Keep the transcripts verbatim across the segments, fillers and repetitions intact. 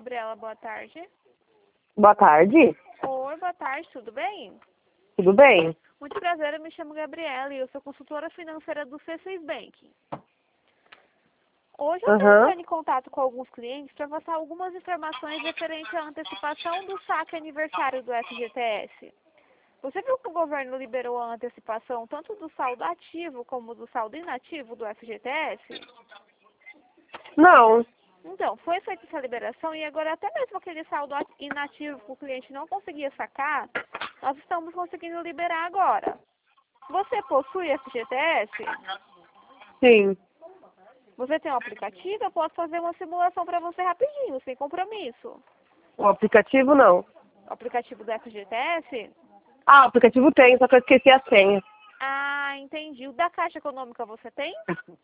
Gabriela, boa tarde. Boa tarde. Oi, boa tarde, tudo bem? Tudo bem? Muito prazer, eu me chamo Gabriela e eu sou consultora financeira do C seis Bank. Hoje eu estou Aham. entrando em contato com alguns clientes para passar algumas informações referentes à antecipação do saque aniversário do F G T S. Você viu que o governo liberou a antecipação tanto do saldo ativo como do saldo inativo do F G T S? Não. Então, foi feita essa liberação e agora até mesmo aquele saldo inativo que o cliente não conseguia sacar, nós estamos conseguindo liberar agora. Você possui F G T S? Sim. Você tem um aplicativo? Eu posso fazer uma simulação para você rapidinho, sem compromisso. O aplicativo não. O aplicativo do F G T S? Ah, o aplicativo tem, só que eu esqueci a senha. Ah, entendi. O da Caixa Econômica você tem?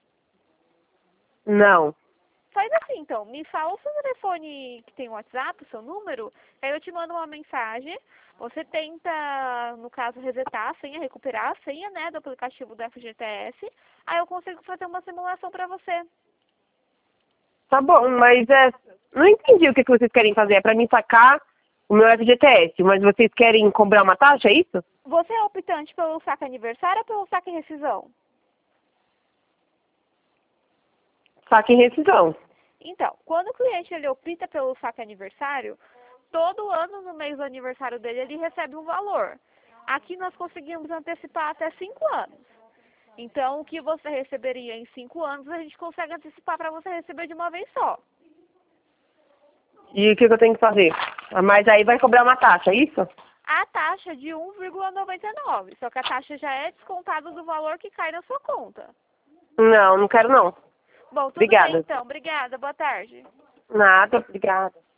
Não. Faz assim, então. Me fala o seu telefone que tem o WhatsApp, o seu número. Aí eu te mando uma mensagem. Você tenta, no caso, resetar a senha, recuperar a senha, né, do aplicativo do F G T S. Aí eu consigo fazer uma simulação para você. Tá bom, mas é... Não entendi o que que vocês querem fazer. É pra mim sacar o meu F G T S, mas vocês querem cobrar uma taxa, é isso? Você é optante pelo saque aniversário ou pelo saque rescisão? Saque em rescisão. Então, quando o cliente ele opta pelo saque aniversário, todo ano no mês do aniversário dele ele recebe um valor. Aqui nós conseguimos antecipar até cinco anos. Então, o que você receberia em cinco anos, a gente consegue antecipar para você receber de uma vez só. E o que que eu tenho que fazer? Ah, mas aí vai cobrar uma taxa, é isso? A taxa de um vírgula noventa e nove, só que a taxa já é descontada do valor que cai na sua conta. Não, não quero não. Bom, tudo bem Obrigada. então. Obrigada. Boa tarde. Nada, obrigada.